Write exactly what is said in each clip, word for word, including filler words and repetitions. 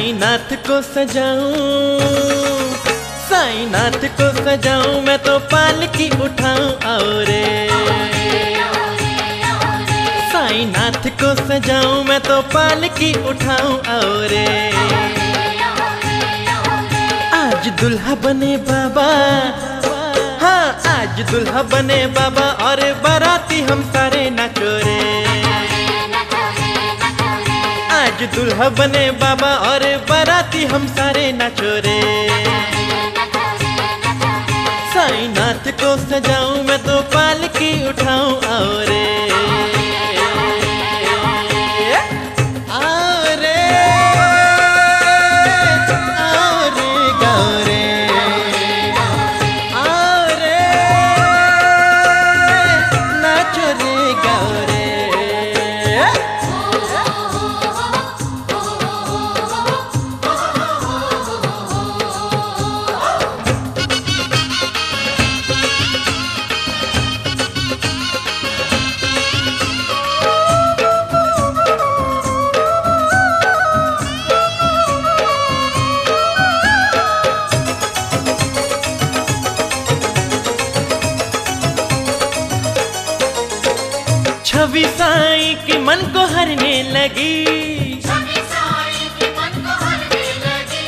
साईनाथ को सजाऊं, साईनाथ को सजाऊं, मैं तो पालकी उठाऊं आओ रे। साईनाथ को सजाऊं, मैं तो पालकी उठाऊं आओ रे। आज दुल्हा बने बाबा, हाँ आज दुल्हा बने बाबा और बाराती हम सारे नाचो रे। आज दुल्हा बने बाबा और बाराती हम सारे नाचो रे। साईनाथ को सजाऊं, मैं तो पालकी उठाऊं आओ रे। आओ रे, आओ रे गाओ रे, आओ रे नाचो रे गाओ रे। छवि साईं के मन को हरने लगी, छवि साईं के मन को हरने लगी।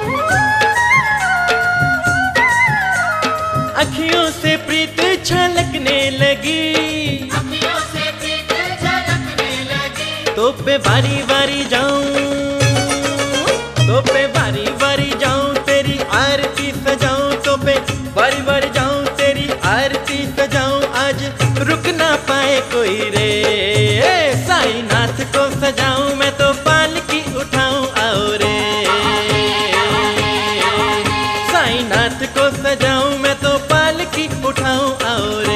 अखियों से प्रीत छलकने लगी, अखियों से प्रीत झलकने लगी। तो पे बारी बारी जाऊं, तो पे बारी बारी जाऊं, तेरी आरती सजाऊं। तो पे बारी बारी जाऊं, तेरी आरती सजाऊं। आज रुक ना पाए कोई रे। साईनाथ को सजाऊं, मैं तो पालकी उठाऊं आओ रे। साईनाथ को सजाऊं, मैं तो पालकी उठाऊं आओ रे।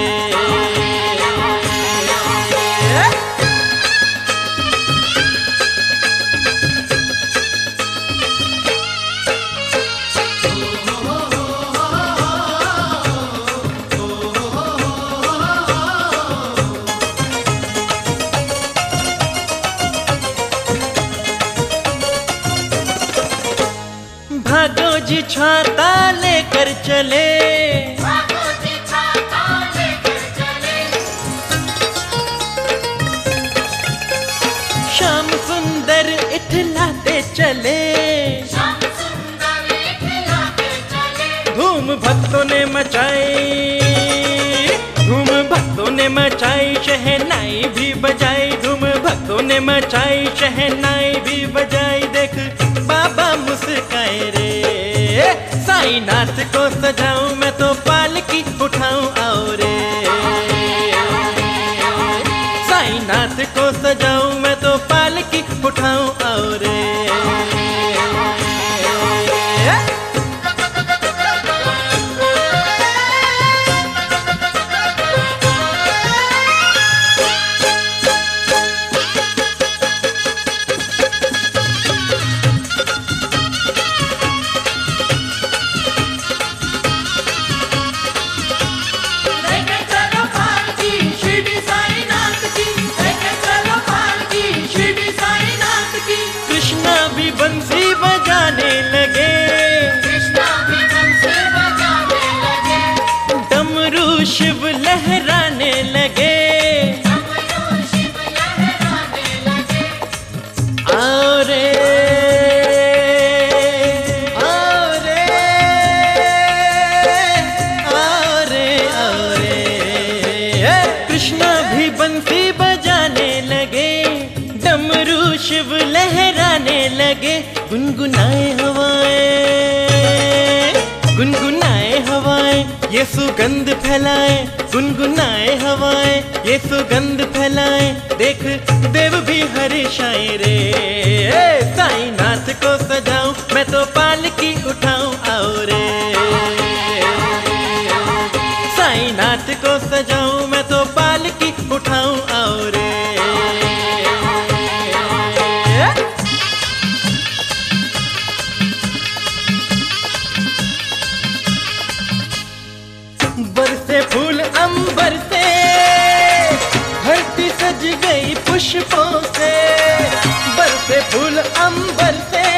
भागो जी छाता लेकर चले, भागो जी छाता लेकर चले। श्याम सुंदर इठलाते चले, श्याम सुंदर इठलाते चले। धूम भक्तों ने मचाई, धूम भक्तों ने मचाई, शहनाई भी बजाई। धूम भक्तों ने मचाई, शहनाई भी बजाई। देख बाबा मुस्काए रे। साईनाथ को सजाऊं, मैं तो पालकी उठाऊं आओ रे। साईनाथ को सजाऊं, मैं तो पालकी उठाऊं आओ रे। लेके चलो पालकी शिरडी साईनाथ की, लेके चलो पालकी शिरडी साईनाथ की। कृष्णा भी बंसी बजाने लगे, कृष्णा भी बंसी बजाने लगे। डमरू शिव लहराने लगे। डमरू शिव लहराने लगे। आओ रे, आओ रे, आओ रे, आओ रे। कृष्णा भी बंसी बजाने लगे, डमरू शिव लहराने लगे। गुनगुनाए हवाएं, गुनगुनाए हवाएं, ये सुगंध फैलाए। गुनगुनाए हवाएं, ये सुगंध फैलाए। देख देव भी हर्षाए रे। साईनाथ को सजाऊं, मैं तो पालकी उठाऊं आओ रे। साईनाथ को सजाऊं, मैं तो पालकी उठाऊं आओ रे। बरसे फूल अंबर से, धरती सज गई पुष्पों से। बरसे फूल अंबर से,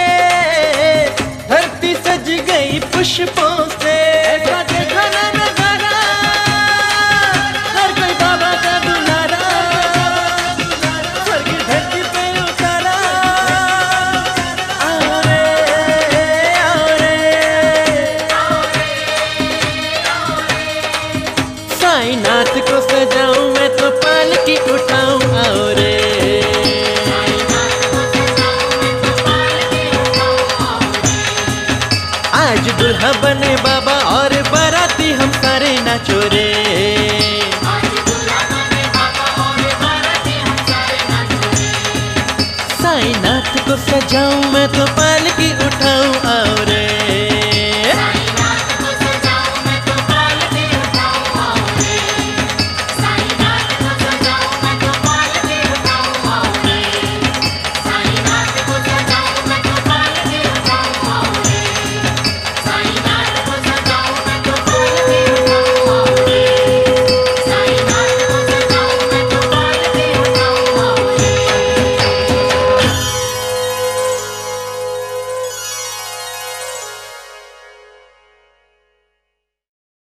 पुष्पों से। ऐसा देखा ना नजारा, हर कोई बाबा का दुलारा, स्वर्ग धरती पे उतारा। आओ रे आओ रे, साईनाथ को सजाऊं मैं तो पालकी उठाऊं। आओ रे आज दुल्हा बने बाबा और बाराती हम सारे नाचो रे। साईनाथ को सजाऊं मैं तो